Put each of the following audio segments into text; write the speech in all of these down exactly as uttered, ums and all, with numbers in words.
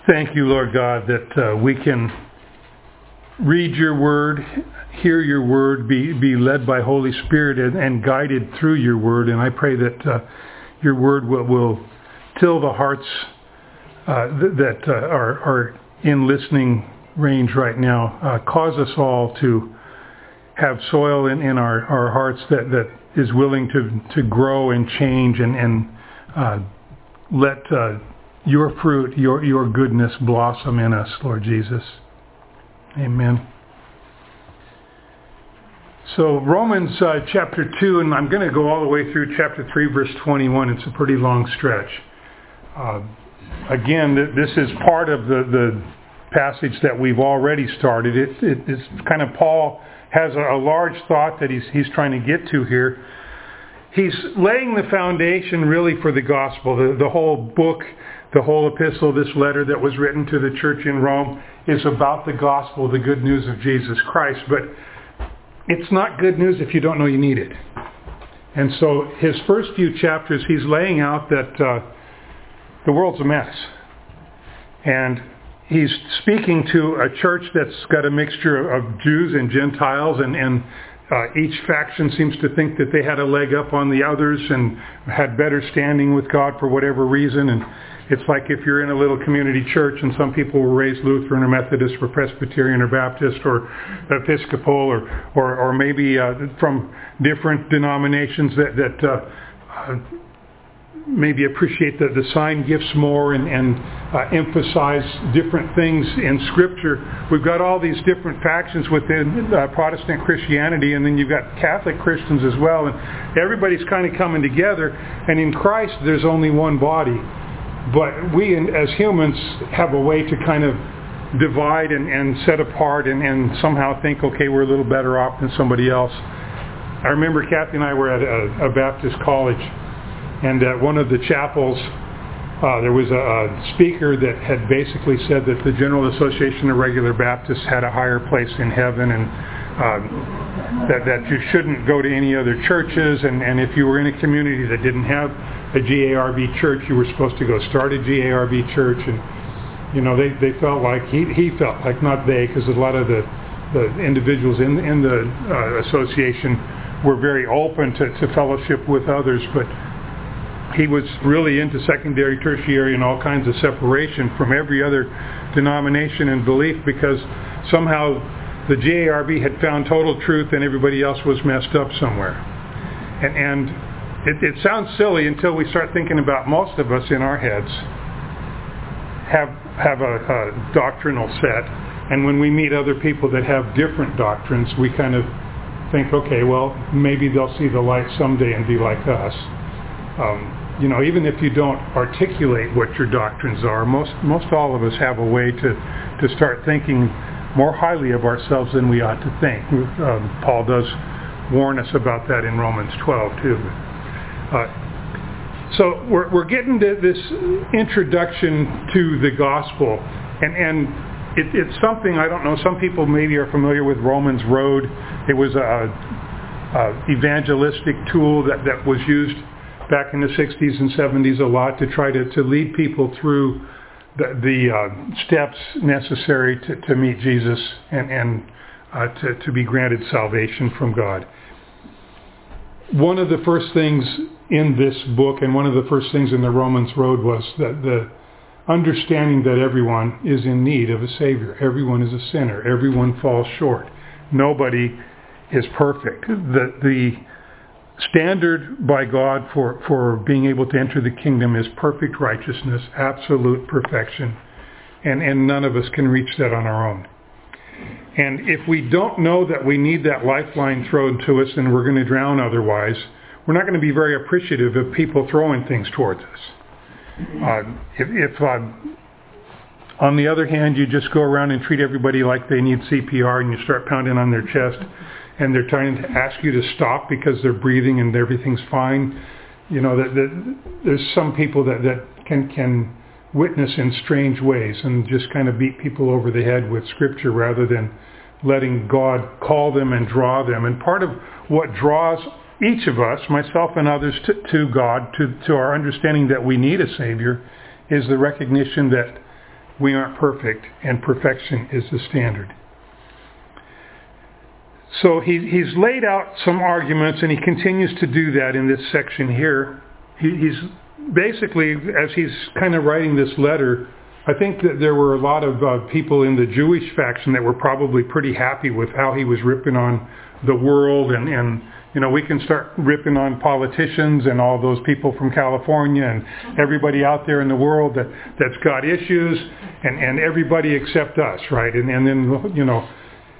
Thank you, Lord God, that uh, we can read your word, hear your word, be, be led by Holy Spirit and, and guided through your word. And I pray that uh, your word will, will till the hearts uh, th- that uh, are, are in listening range right now. Uh, cause us all to have soil in, in our, our hearts that, that is willing to, to grow and change and, and uh, let uh, your fruit, your, your goodness blossom in us, Lord Jesus. Amen. So Romans uh, chapter two, and I'm going to go all the way through chapter three, verse twenty-one. It's a pretty long stretch. Uh, again, th- this is part of the, the passage that we've already started. It, it, it's kind of Paul has a, a large thought that he's, he's trying to get to here. He's laying the foundation really for the gospel. The, the whole book, the whole epistle, this letter that was written to the church in Rome is about the gospel, the good news of Jesus Christ. But it's not good news if you don't know you need it. And so his first few chapters, he's laying out that uh, the world's a mess. And he's speaking to a church that's got a mixture of Jews and Gentiles, and, and uh, each faction seems to think that they had a leg up on the others and had better standing with God for whatever reason. And it's like if you're in a little community church and some people were raised Lutheran or Methodist or Presbyterian or Baptist or Episcopal or or, or maybe uh, from different denominations that, that uh, uh, maybe appreciate the, the sign gifts more and, and uh, emphasize different things in Scripture. We've got all these different factions within uh, Protestant Christianity, and then you've got Catholic Christians as well, and everybody's kind of coming together, and in Christ there's only one body. But we as humans have a way to kind of divide and, and set apart and, and somehow think, okay, we're a little better off than somebody else. I remember Kathy and I were at a, a Baptist college, and at one of the chapels, uh, there was a, a speaker that had basically said that the General Association of Regular Baptists had a higher place in heaven, and uh, that, that you shouldn't go to any other churches, and, and if you were in a community that didn't have a G A R B church, you were supposed to go start a G A R B church. And you know, they, they felt like, he, he felt like, not they, because a lot of the, the individuals in, in the uh, association were very open to, to fellowship with others, but he was really into secondary, tertiary, and all kinds of separation from every other denomination and belief, because somehow the G A R B had found total truth and everybody else was messed up somewhere. And, and it, it sounds silly until we start thinking about most of us in our heads have have a, a doctrinal set, and when we meet other people that have different doctrines, we kind of think, okay, well, maybe they'll see the light someday and be like us. Um, you know, even if you don't articulate what your doctrines are, most most all of us have a way to, to start thinking more highly of ourselves than we ought to think. Um, Paul does warn us about that in Romans twelve too. Uh, so we're we're getting to this introduction to the gospel, and and it, it's something, I don't know. Some people maybe are familiar with Romans Road. It was a, a evangelistic tool that, that was used back in the sixties and seventies a lot to try to, to lead people through the, the uh, steps necessary to, to meet Jesus and, and uh, to, to be granted salvation from God. One of the first things in this book and one of the first things in the Romans Road was that the understanding that everyone is in need of a Savior. Everyone is a sinner. Everyone falls short. Nobody is perfect. The, the standard by God for, for being able to enter the kingdom is perfect righteousness, absolute perfection, and, and none of us can reach that on our own. And if we don't know that we need that lifeline thrown to us and we're going to drown otherwise, we're not going to be very appreciative of people throwing things towards us. Uh, if, if uh, on the other hand, you just go around and treat everybody like they need C P R and you start pounding on their chest and they're trying to ask you to stop because they're breathing and everything's fine, you know, that, that there's some people that, that can, can witness in strange ways and just kind of beat people over the head with Scripture rather than letting God call them and draw them. And part of what draws each of us, myself and others, to, to God, to, to our understanding that we need a Savior, is the recognition that we aren't perfect, and perfection is the standard. So he, he's laid out some arguments, and he continues to do that in this section here. He, he's basically, as he's kind of writing this letter, I think that there were a lot of uh, people in the Jewish faction that were probably pretty happy with how he was ripping on the world, and, and you know, we can start ripping on politicians and all those people from California and everybody out there in the world that, that's got issues, and, and everybody except us, right? And, and then, you know,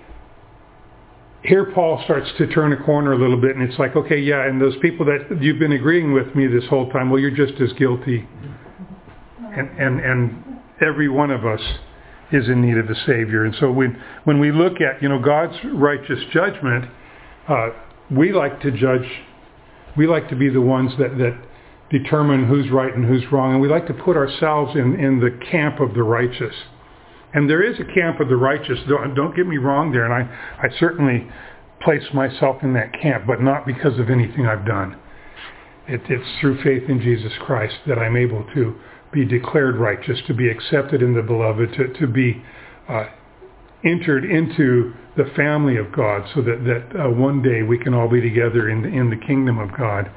here Paul starts to turn a corner a little bit, and it's like, okay, yeah, and those people that you've been agreeing with me this whole time, well, you're just as guilty. And and, and every one of us is in need of a Savior. And so when, when we look at, you know, God's righteous judgment, uh, we like to judge, we like to be the ones that, that determine who's right and who's wrong, and we like to put ourselves in, in the camp of the righteous. And there is a camp of the righteous, don't, don't get me wrong there, and I, I certainly place myself in that camp, but not because of anything I've done. It, it's through faith in Jesus Christ that I'm able to be declared righteous, to be accepted in the beloved, to, to be uh, entered into the family of God, so that, that uh, one day we can all be together in the, in the kingdom of God.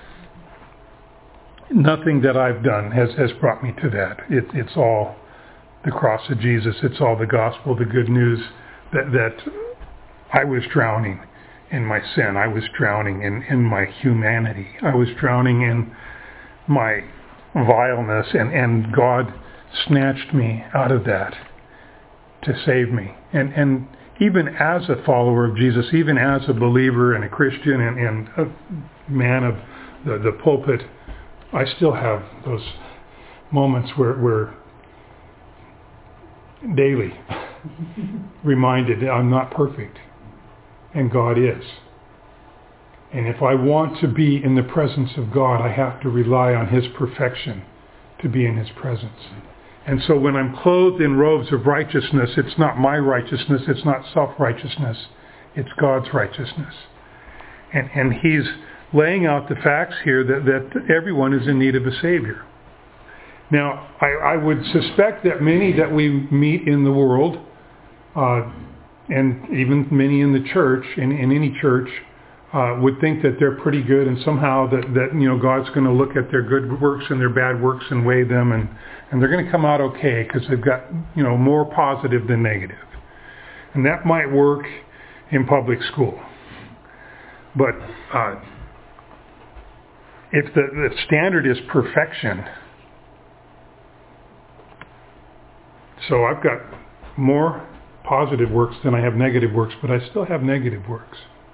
Nothing that I've done has, has brought me to that. It, it's all the cross of Jesus. It's all the gospel, the good news that, that I was drowning in my sin. I was drowning in, in my humanity. I was drowning in my vileness, and, and God snatched me out of that to save me. And, and even as a follower of Jesus, even as a believer and a Christian and, and a man of the, the pulpit, I still have those moments where, where daily reminded that I'm not perfect, and God is. And if I want to be in the presence of God, I have to rely on His perfection to be in His presence. And so when I'm clothed in robes of righteousness, it's not my righteousness, it's not self-righteousness, it's God's righteousness. And, and He's laying out the facts here that, that everyone is in need of a Savior. Now, I, I would suspect that many that we meet in the world, uh, and even many in the church, in, in any church, uh, would think that they're pretty good, and somehow that, that you know God's going to look at their good works and their bad works and weigh them, and, and they're going to come out okay because they've got you know more positive than negative. And that might work in public school. But uh, if the, the standard is perfection, so I've got more positive works than I have negative works, but I still have negative works.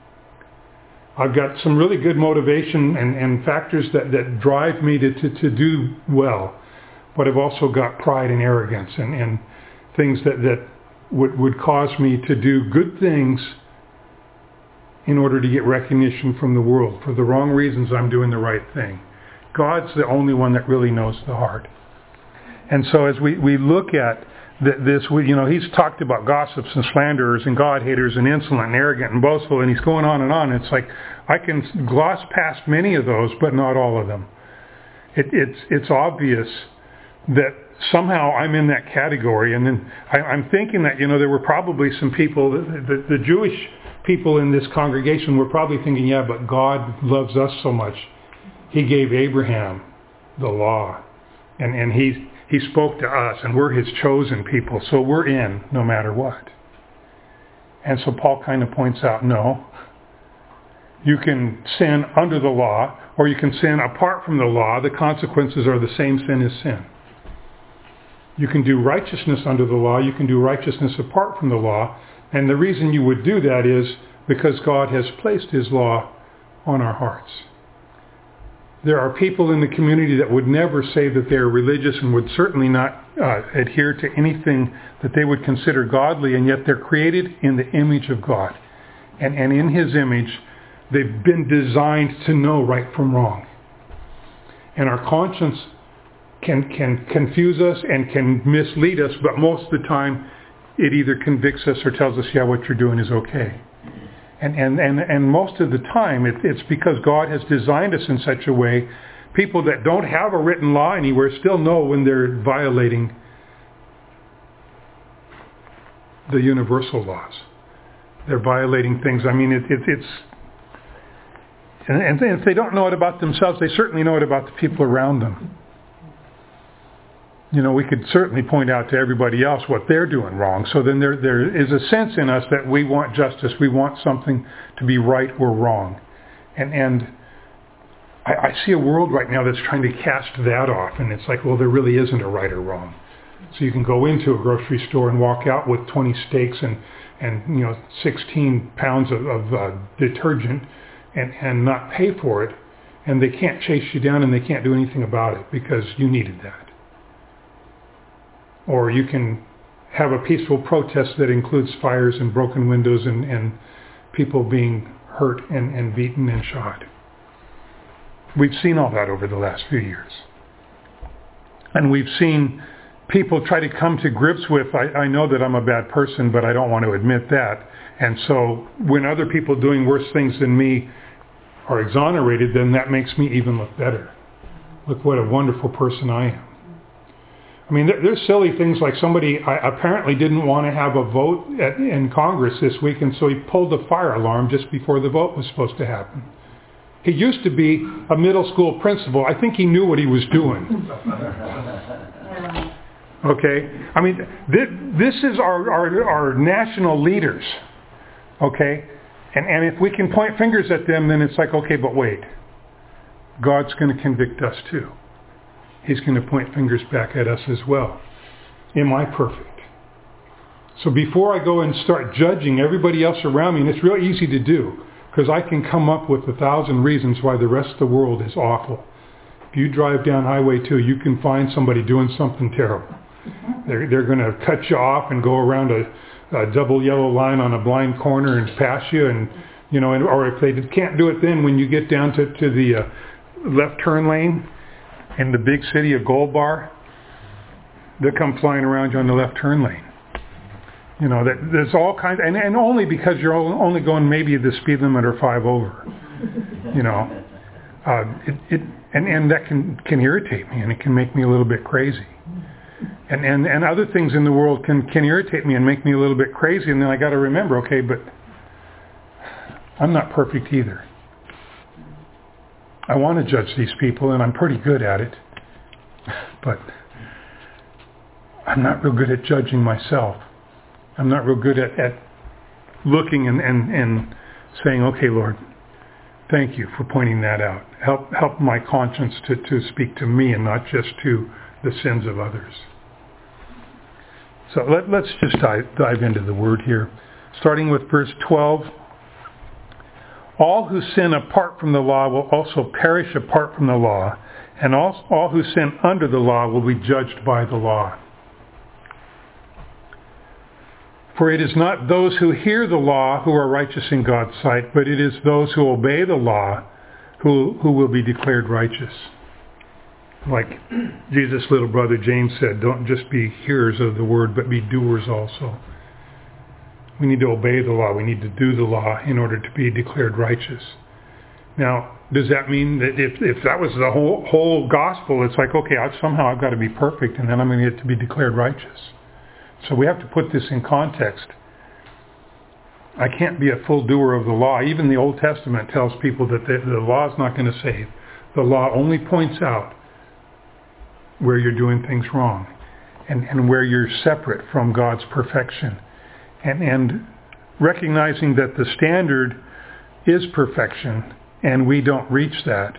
I've got some really good motivation and, and factors that, that drive me to, to, to do well, but I've also got pride and arrogance and, and things that, that would, would cause me to do good things in order to get recognition from the world. For the wrong reasons, I'm doing the right thing. God's the only one that really knows the heart. And so as we, we look at this, we, you know, he's talked about gossips and slanderers and God haters and insolent and arrogant and boastful, and he's going on and on. It's like I can gloss past many of those, but not all of them. It, it's it's obvious that somehow I'm in that category, and then I, I'm thinking that you know there were probably some people, the, the, the Jewish people in this congregation were probably thinking, yeah, but God loves us so much, He gave Abraham the law, and and he. He spoke to us, and we're His chosen people, so we're in no matter what. And so Paul kind of points out, no, you can sin under the law, or you can sin apart from the law. The consequences are the same sin as sin. You can do righteousness under the law, you can do righteousness apart from the law, and the reason you would do that is because God has placed His law on our hearts. There are people in the community that would never say that they're religious and would certainly not uh, adhere to anything that they would consider godly, and yet they're created in the image of God. And, and in His image, they've been designed to know right from wrong. And our conscience can, can confuse us and can mislead us, but most of the time it either convicts us or tells us, yeah, what you're doing is okay. And, and, and, and most of the time, it, it's because God has designed us in such a way, people that don't have a written law anywhere still know when they're violating the universal laws. They're violating things. I mean, it, it, it's... And, and if they don't know it about themselves, they certainly know it about the people around them. You know, we could certainly point out to everybody else what they're doing wrong. So then there there is a sense in us that we want justice. We want something to be right or wrong. And and I, I see a world right now that's trying to cast that off. And it's like, well, there really isn't a right or wrong. So you can go into a grocery store and walk out with twenty steaks and, and you know, sixteen pounds of, of uh, detergent and, and not pay for it. And they can't chase you down and they can't do anything about it because you needed that. Or you can have a peaceful protest that includes fires and broken windows and, and people being hurt and, and beaten and shot. We've seen all that over the last few years. And we've seen people try to come to grips with, I, I know that I'm a bad person, but I don't want to admit that. And so when other people doing worse things than me are exonerated, then that makes me even look better. Look what a wonderful person I am. I mean, there's silly things like somebody apparently didn't want to have a vote at, in Congress this week, and so he pulled the fire alarm just before the vote was supposed to happen. He used to be a middle school principal. I think he knew what he was doing. Okay? I mean, this, this is our, our, our national leaders. Okay? And, and if we can point fingers at them, then it's like, okay, but wait. God's going to convict us too. He's going to point fingers back at us as well. Am I perfect? So before I go and start judging everybody else around me, and it's real easy to do, because I can come up with a thousand reasons why the rest of the world is awful. If you drive down Highway two, you can find somebody doing something terrible. They're, they're going to cut you off and go around a, a double yellow line on a blind corner and pass you, and you know, and, or if they can't do it, then when you get down to, to the uh, left turn lane, in the big city of Gold Bar, they'll come flying around you on the left turn lane. You know, that, there's all kinds, and, and only because you're only going maybe the speed limit or five over. You know, uh, it, it and, and that can, can irritate me, and it can make me a little bit crazy. And, and and other things in the world can, can irritate me and make me a little bit crazy, and then I got to remember, okay, but I'm not perfect either. I want to judge these people, and I'm pretty good at it, but I'm not real good at judging myself. I'm not real good at, at looking and, and, and saying, okay, Lord, thank you for pointing that out. Help help my conscience to, to speak to me and not just to the sins of others. So let, let's just dive, dive into the word here, starting with verse twelve. All who sin apart from the law will also perish apart from the law, and all, all who sin under the law will be judged by the law. For it is not those who hear the law who are righteous in God's sight, but it is those who obey the law who, who will be declared righteous. Like Jesus' little brother James said, don't just be hearers of the word, but be doers also. We need to obey the law. We need to do the law in order to be declared righteous. Now, does that mean that if, if that was the whole whole gospel, it's like, okay, I've, somehow I've got to be perfect and then I'm going to get to be declared righteous. So we have to put this in context. I can't be a full doer of the law. Even the Old Testament tells people that the, the law is not going to save. The law only points out where you're doing things wrong and, and where you're separate from God's perfection. And, and recognizing that the standard is perfection and we don't reach that,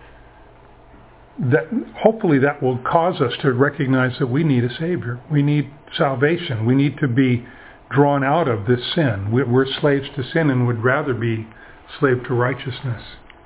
that hopefully that will cause us to recognize that we need a Savior. We need salvation. We need to be drawn out of this sin. We're slaves to sin and would rather be slave to righteousness.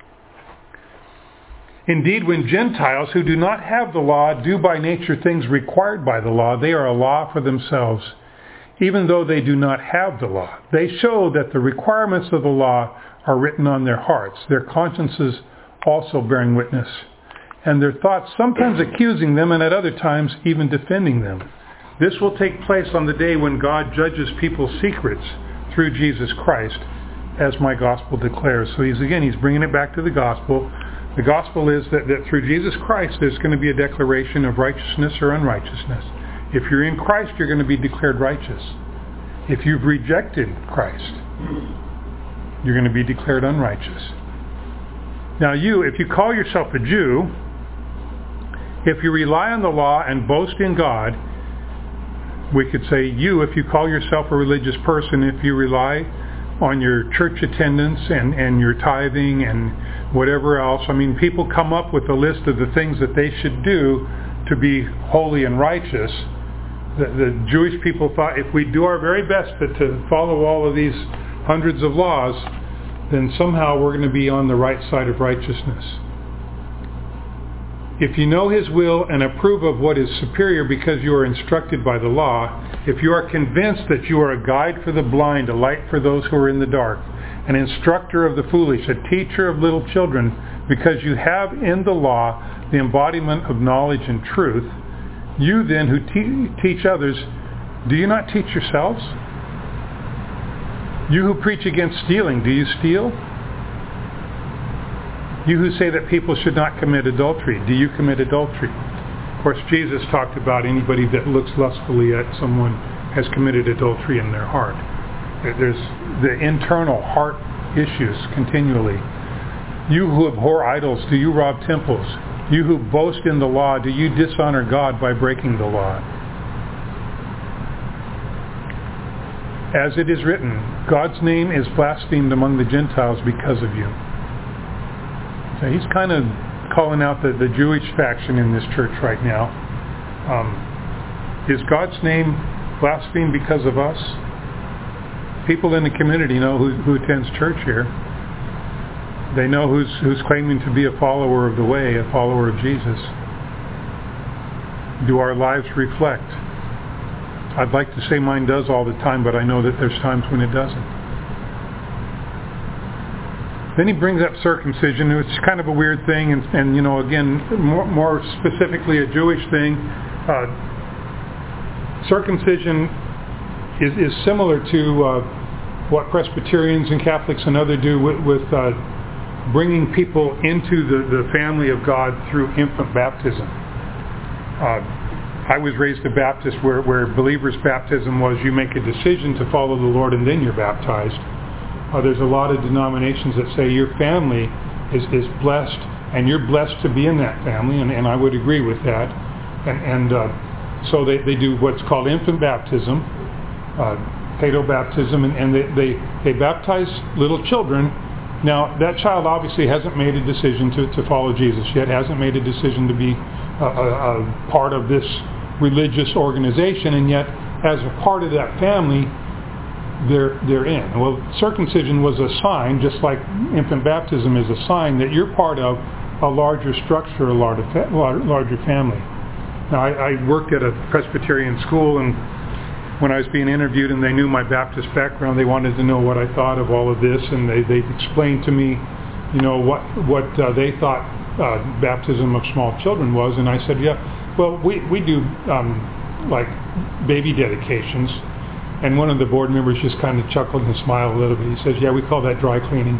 Indeed, when Gentiles who do not have the law do by nature things required by the law, they are a law for themselves, even though they do not have the law. They show that the requirements of the law are written on their hearts, their consciences also bearing witness, and their thoughts sometimes accusing them and at other times even defending them. This will take place on the day when God judges people's secrets through Jesus Christ, as my gospel declares. So he's again, he's bringing it back to the gospel. The gospel is that, that through Jesus Christ there's going to be a declaration of righteousness or unrighteousness. If you're in Christ, you're going to be declared righteous. If you've rejected Christ, you're going to be declared unrighteous. Now you, if you call yourself a Jew, if you rely on the law and boast in God, we could say you, if you call yourself a religious person, if you rely on your church attendance and, and your tithing and whatever else. I mean, people come up with a list of the things that they should do to be holy and righteous. The, the Jewish people thought if we do our very best to, to follow all of these hundreds of laws, then somehow we're going to be on the right side of righteousness. If you know His will and approve of what is superior because you are instructed by the law, if you are convinced that you are a guide for the blind, a light for those who are in the dark, an instructor of the foolish, a teacher of little children, because you have in the law the embodiment of knowledge and truth, you then who te- teach others, do you not teach yourselves? You who preach against stealing, do you steal? You who say that people should not commit adultery, do you commit adultery? Of course, Jesus talked about anybody that looks lustfully at someone has committed adultery in their heart. There's the internal heart issues continually. You who abhor idols, do you rob temples? You who boast in the law, do you dishonor God by breaking the law? As it is written, God's name is blasphemed among the Gentiles because of you. So he's kind of calling out the, the Jewish faction in this church right now. Um, is God's name blasphemed because of us? People in the community know who, who attends church here. They know who's, who's claiming to be a follower of the way, a follower of Jesus. Do our lives reflect? I'd like to say mine does all the time, but I know that there's times when it doesn't. Then he brings up circumcision, which is kind of a weird thing, and, and you know, again, more, more specifically a Jewish thing. Uh, circumcision is, is similar to uh, what Presbyterians and Catholics and others do with, with uh, bringing people into the, the family of God through infant baptism. Uh, I was raised a Baptist where, where believers' baptism was you make a decision to follow the Lord and then you're baptized. Uh, there's a lot of denominations that say your family is, is blessed and you're blessed to be in that family, and, and I would agree with that. And, and uh, so they, they do what's called infant baptism, uh, paedo baptism, and, and they, they, they baptize little children. Now, that child obviously hasn't made a decision to, to follow Jesus yet, hasn't made a decision to be a, a, a part of this religious organization, and yet as a part of that family, they're they're in. Well, circumcision was a sign, just like infant baptism is a sign that you're part of a larger structure, a larger, larger family. Now, I, I worked at a Presbyterian school, and when I was being interviewed and they knew my Baptist background, they wanted to know what I thought of all of this, and they, they explained to me, you know, what, what uh, they thought uh, baptism of small children was, and I said, yeah, well, we, we do um, like baby dedications. And one of the board members just kind of chuckled and smiled a little bit. He says, yeah, we call that dry cleaning.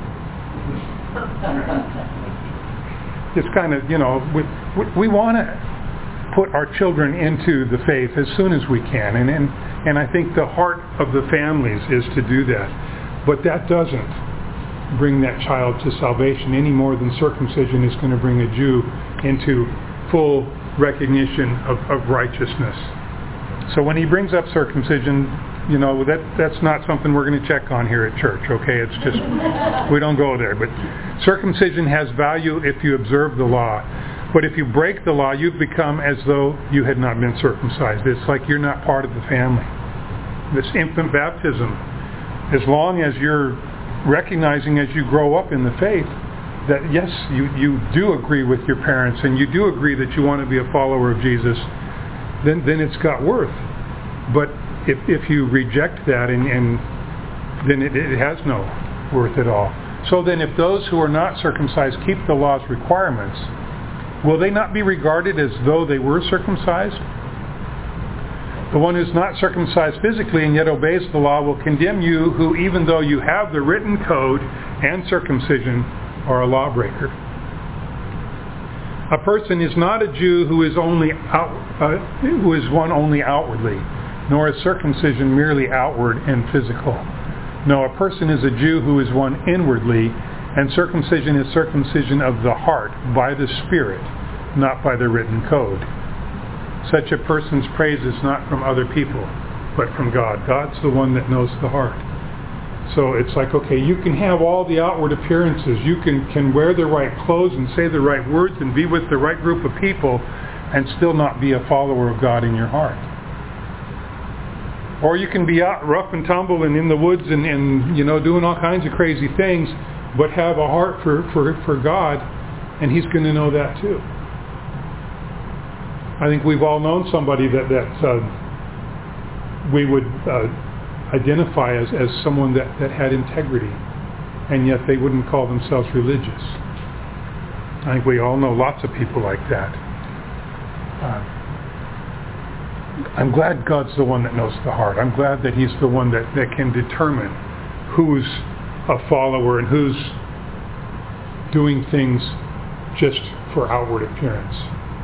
It's kind of, you know, we, we, we want to put our children into the faith as soon as we can. And, and, and I think the heart of the families is to do that. But that doesn't bring that child to salvation any more than circumcision is going to bring a Jew into full recognition of, of righteousness. So when he brings up circumcision, you know, that that's not something we're going to check on here at church, okay? It's just, we don't go there. But circumcision has value if you observe the law. But if you break the law, you've become as though you had not been circumcised. It's like you're not part of the family. This infant baptism, as long as you're recognizing as you grow up in the faith that, yes, you, you do agree with your parents and you do agree that you want to be a follower of Jesus, then, then it's got worth. But if if you reject that, and, and then it, it has no worth at all. So then if those who are not circumcised keep the law's requirements, will they not be regarded as though they were circumcised? The one who's not circumcised physically and yet obeys the law will condemn you, who even though you have the written code and circumcision are a lawbreaker. A person is not a Jew who is only out, uh, who is one only outwardly, nor is circumcision merely outward and physical. No, a person is a Jew who is one inwardly, and circumcision is circumcision of the heart by the Spirit, not by the written code. Such a person's praise is not from other people, but from God. God's the one that knows the heart. So it's like, okay, you can have all the outward appearances. You can, can wear the right clothes and say the right words and be with the right group of people and still not be a follower of God in your heart. Or you can be out rough and tumble and in the woods and, and you know, doing all kinds of crazy things, but have a heart for, for, for God, and He's going to know that too. I think we've all known somebody that, that uh, we would uh, identify as, as someone that, that had integrity, and yet they wouldn't call themselves religious. I think we all know lots of people like that. Uh, I'm glad God's the one that knows the heart. I'm glad that He's the one that, that can determine who's a follower and who's doing things just for outward appearance.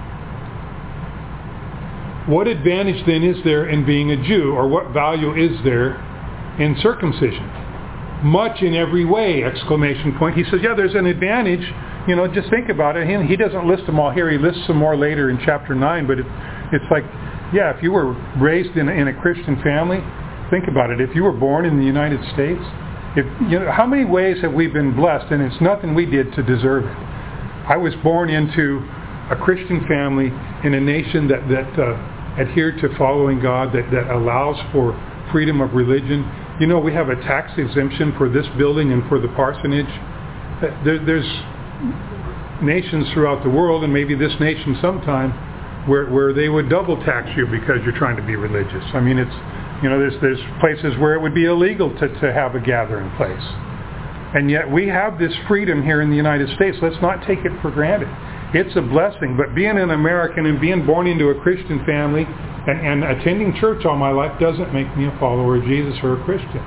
What advantage then is there in being a Jew, or what value is there in circumcision? Much in every way, exclamation point. He says, yeah, there's an advantage. You know, just think about it. He, he doesn't list them all here. He lists some more later in chapter nine, but it, it's like, yeah, if you were raised in a, in a Christian family, think about it. If you were born in the United States, if you know, how many ways have we been blessed? And it's nothing we did to deserve it. I was born into a Christian family in a nation that, that uh, adhered to following God, that, that allows for freedom of religion. You know, we have a tax exemption for this building and for the parsonage. There, there's nations throughout the world, and maybe this nation sometime, where where they would double tax you because you're trying to be religious. I mean, it's, you know, there's there's places where it would be illegal to, to have a gathering place. And yet we have this freedom here in the United States. Let's not take it for granted. It's a blessing. But being an American and being born into a Christian family and, and attending church all my life doesn't make me a follower of Jesus or a Christian.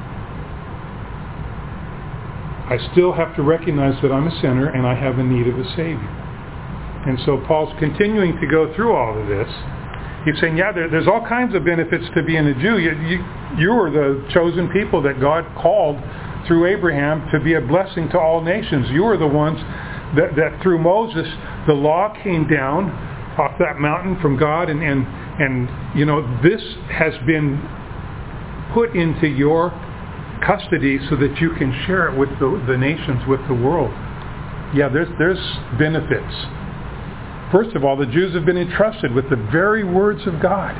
I still have to recognize that I'm a sinner and I have a need of a Savior. And so Paul's continuing to go through all of this. He's saying, yeah, there, there's all kinds of benefits to being a Jew. You, you, you are the chosen people that God called through Abraham to be a blessing to all nations. You are the ones that, that through Moses, the law came down off that mountain from God. And, and, and you know, this has been put into your custody so that you can share it with the, the nations, with the world. Yeah, there's there's benefits. First of all, the Jews have been entrusted with the very words of God.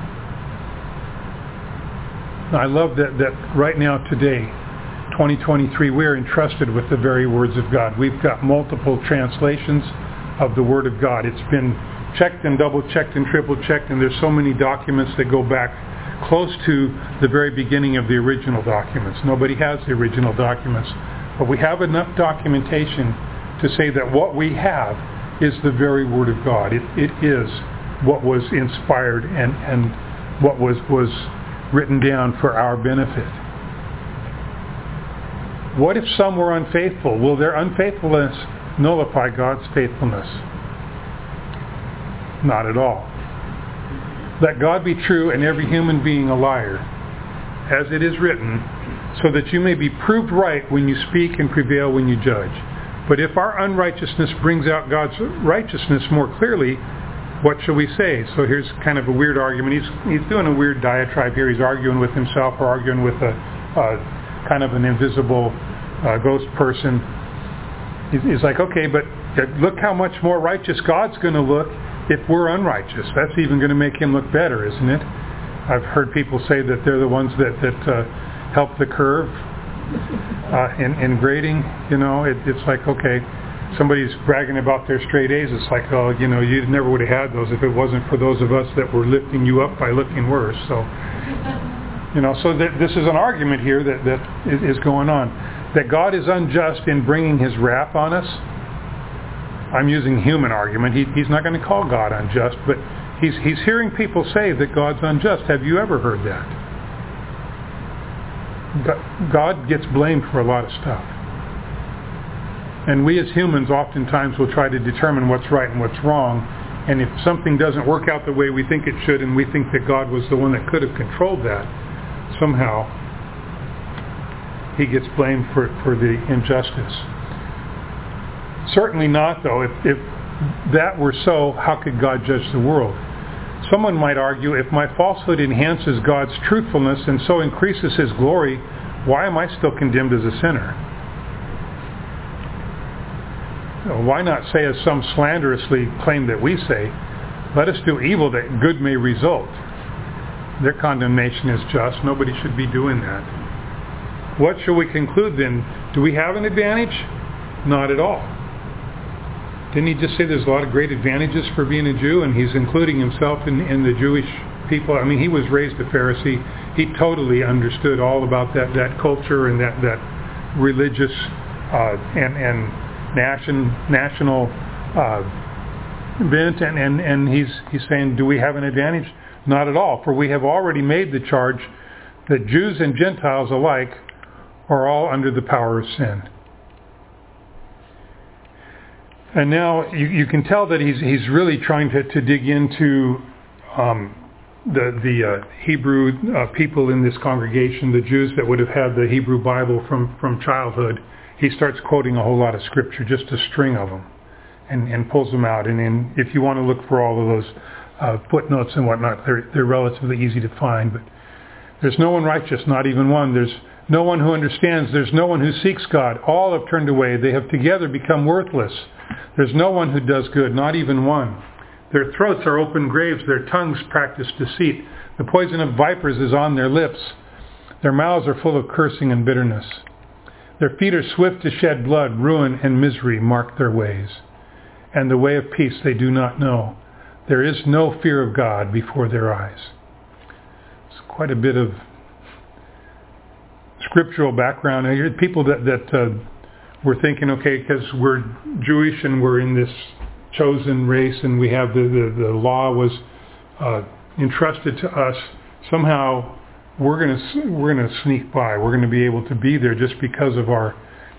I love that, that right now, today, twenty twenty-three, we're entrusted with the very words of God. We've got multiple translations of the Word of God. It's been checked and double-checked and triple-checked, and there's so many documents that go back close to the very beginning of the original documents. Nobody has the original documents, but we have enough documentation to say that what we have is the very Word of God. It, it is what was inspired and, and what was, was written down for our benefit. What if some were unfaithful? Will their unfaithfulness nullify God's faithfulness? Not at all. Let God be true and every human being a liar, as it is written, so that you may be proved right when you speak and prevail when you judge. But if our unrighteousness brings out God's righteousness more clearly, what shall we say? So here's kind of a weird argument. He's he's doing a weird diatribe here. He's arguing with himself or arguing with a, a kind of an invisible uh, ghost person. He's, he's like, okay, but look how much more righteous God's going to look if we're unrighteous. That's even going to make him look better, isn't it? I've heard people say that they're the ones that, that uh, help the curve uh, in, in grading. You know, it, it's like, okay, somebody's bragging about their straight A's. It's like, oh, you know, you never would have had those if it wasn't for those of us that were lifting you up by looking worse. So, you know, so that this is an argument here that, that is going on. That God is unjust in bringing his wrath on us. I'm using human argument. He, he's not going to call God unjust, but he's he's hearing people say that God's unjust. Have you ever heard that? God gets blamed for a lot of stuff. And we as humans oftentimes will try to determine what's right and what's wrong, And if something doesn't work out the way we think it should, and we think that God was the one that could have controlled that, somehow he gets blamed for, for the injustice. Certainly not, though. If, if that were so, how could God judge the world? Someone might argue, if my falsehood enhances God's truthfulness and so increases his glory, why am I still condemned as a sinner? Why not say, as some slanderously claim that we say, let us do evil that good may result? Their condemnation is just. Nobody should be doing that. What shall we conclude then? Do we have an advantage? Not at all. Didn't he just say there's a lot of great advantages for being a Jew? And he's including himself in, in the Jewish people. I mean, he was raised a Pharisee. He totally understood all about that, that culture and that, that religious uh, and, and nation, national uh, bent. And, and, and he's, he's saying, do we have an advantage? Not at all. For we have already made the charge that Jews and Gentiles alike are all under the power of sin. And now you, you can tell that he's he's really trying to, to dig into um, the the uh, Hebrew uh, people in this congregation, the Jews that would have had the Hebrew Bible from, from childhood. He starts quoting a whole lot of scripture, just a string of them, and, and pulls them out. And in, if you want to look for all of those uh, footnotes and whatnot, they're they're relatively easy to find. But there's no one righteous, not even one. There's no one who understands. There's no one who seeks God. All have turned away. They have together become worthless. There's no one who does good, not even one. Their throats are open graves. Their tongues practice deceit. The poison of vipers is on their lips. Their mouths are full of cursing and bitterness. Their feet are swift to shed blood. Ruin and misery mark their ways. And the way of peace they do not know. There is no fear of God before their eyes. It's quite a bit of scriptural background. People that... that uh, We're thinking, okay, because we're Jewish and we're in this chosen race and we have the, the, the law was uh, entrusted to us, somehow we're going to we're going to sneak by. We're going to be able to be there just because of our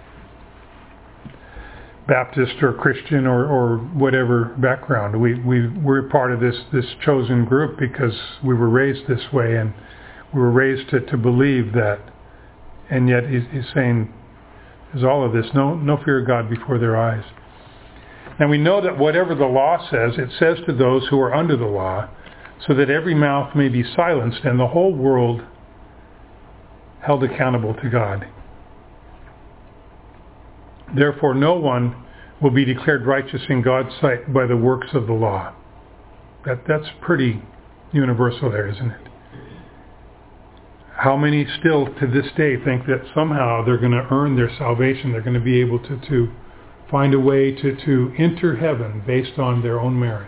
Baptist or Christian or, or whatever background. We, we, we're part of this, this chosen group because we were raised this way and we were raised to, to believe that. And yet he's, he's saying, is all of this, no no fear of God before their eyes. And we know that whatever the law says, it says to those who are under the law, so that every mouth may be silenced and the whole world held accountable to God. Therefore no one will be declared righteous in God's sight by the works of the law. That that's pretty universal there, isn't it? How many still to this day think that somehow they're going to earn their salvation, they're going to be able to, to find a way to, to enter heaven based on their own merit?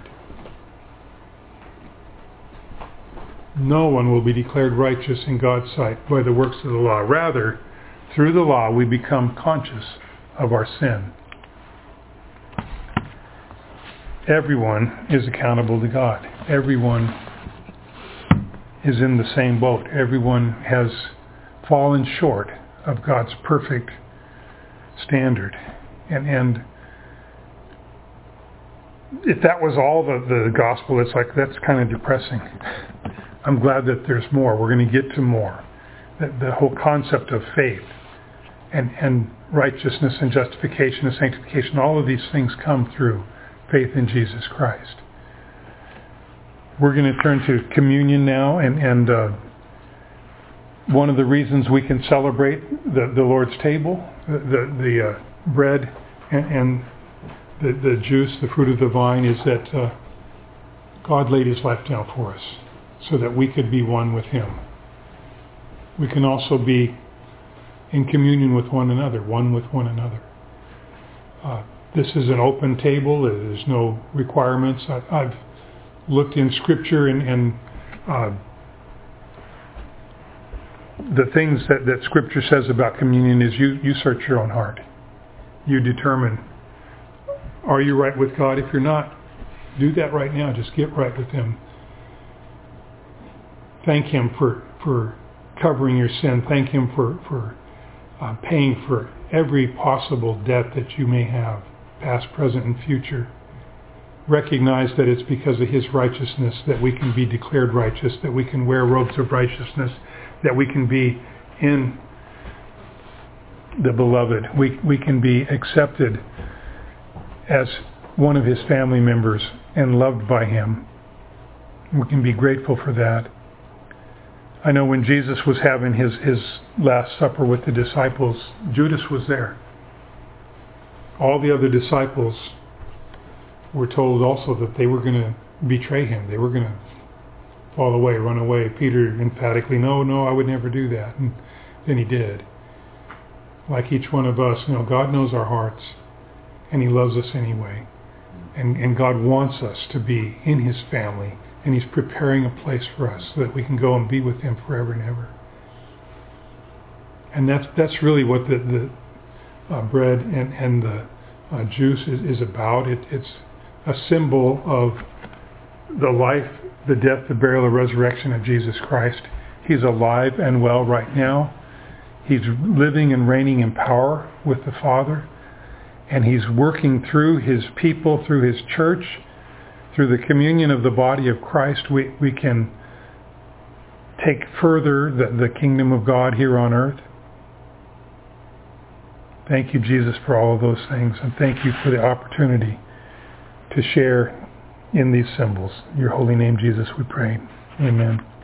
No one will be declared righteous in God's sight by the works of the law. Rather, through the law we become conscious of our sin. Everyone is accountable to God. Everyone is in the same boat. Everyone has fallen short of God's perfect standard. And and if that was all the, the gospel, it's like, that's kind of depressing. I'm glad that there's more. We're going to get to more. The, the whole concept of faith and, and righteousness and justification and sanctification, all of these things come through faith in Jesus Christ. We're going to turn to communion now, and, and uh, one of the reasons we can celebrate the, the Lord's table, the, the, the uh, bread and, and the, the juice, the fruit of the vine, is that uh, God laid his life down for us so that we could be one with him. We can also be in communion with one another, one with one another. Uh, this is an open table. There's no requirements. I, I've looked in Scripture and, and uh, the things that, that Scripture says about communion is you, you search your own heart. You determine, are you right with God? If you're not, do that right now. Just get right with him. Thank him for, for covering your sin. Thank him for, for uh, paying for every possible debt that you may have, past, present, and future. recognize that it's because of his righteousness that we can be declared righteous, that we can wear robes of righteousness, that we can be in the beloved. We, we can be accepted as one of his family members and loved by him. We can be grateful for that. I know when Jesus was having his, his Last Supper with the disciples, Judas was there. All the other disciples were told also that they were going to betray him. They were going to fall away, run away. Peter emphatically, no, no, I would never do that. And then he did. Like each one of us, you know, God knows our hearts, and he loves us anyway. And, and God wants us to be in his family, and he's preparing a place for us so that we can go and be with him forever and ever. And that's that's really what the, the uh, bread and, and the uh, juice is, is about. It, it's a symbol of the life, the death, the burial, the resurrection of Jesus Christ. He's alive and well right now. He's living and reigning in power with the Father. And he's working through his people, through his church, through the communion of the body of Christ. We, we can take further the, the kingdom of God here on earth. Thank you, Jesus, for all of those things. And thank you for the opportunity to share in these symbols. In your holy name, Jesus, we pray. Amen.